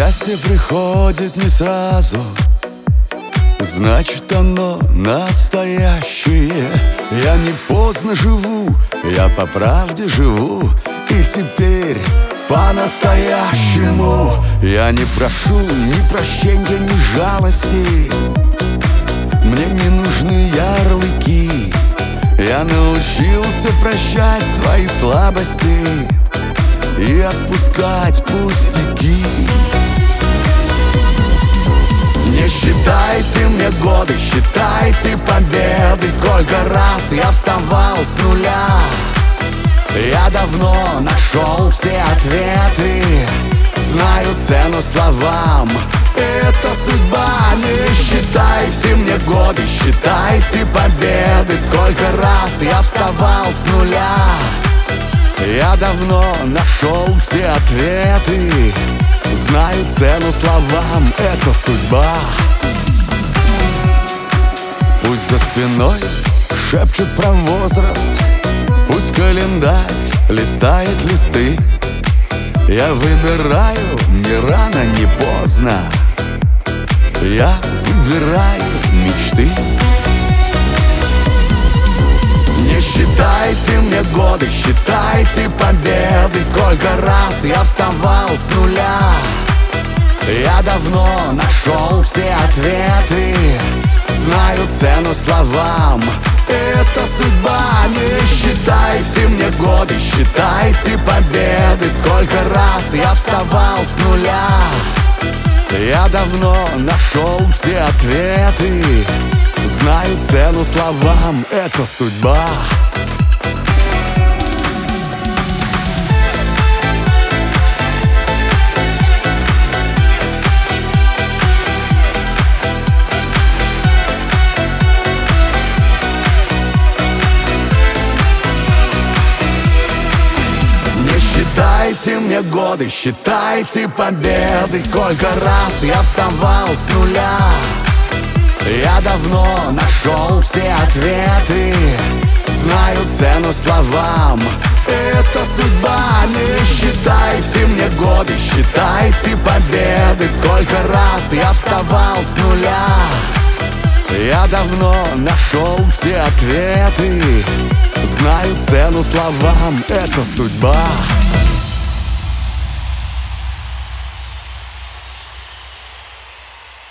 Счастье приходит не сразу, значит оно настоящее. Я не поздно живу, я по правде живу, и теперь по-настоящему. Я не прошу ни прощения, ни жалости, мне не нужны ярлыки. Я научился прощать свои слабости и отпускать пустяки. Не считайте мне годы, считайте победы. Сколько раз я вставал с нуля, я давно нашел все ответы. Знаю цену словам, это судьба. Не считайте мне годы, считайте победы. Сколько раз я вставал с нуля, я давно нашел все ответы. Знаю цену словам, это судьба. Пусть за спиной шепчут про возраст, пусть календарь листает листы. Я выбираю не рано, не поздно, я выбираю мечты. Не считайте мне годы, считайте победы. Сколько раз я вставал с нуля, я давно нашел все ответы. Знаю цену словам, это судьба. Не считайте мне годы, считайте победы. Сколько раз я вставал с нуля, я давно нашел все ответы. Знаю цену словам, это судьба. Не считайте мне годы, считайте победы. Сколько раз я вставал с нуля, я давно нашел все ответы. Знаю цену словам, это судьба. Не считайте мне годы, считайте победы. Сколько раз я вставал с нуля, я давно нашел все ответы. Знаю цену словам, это судьба.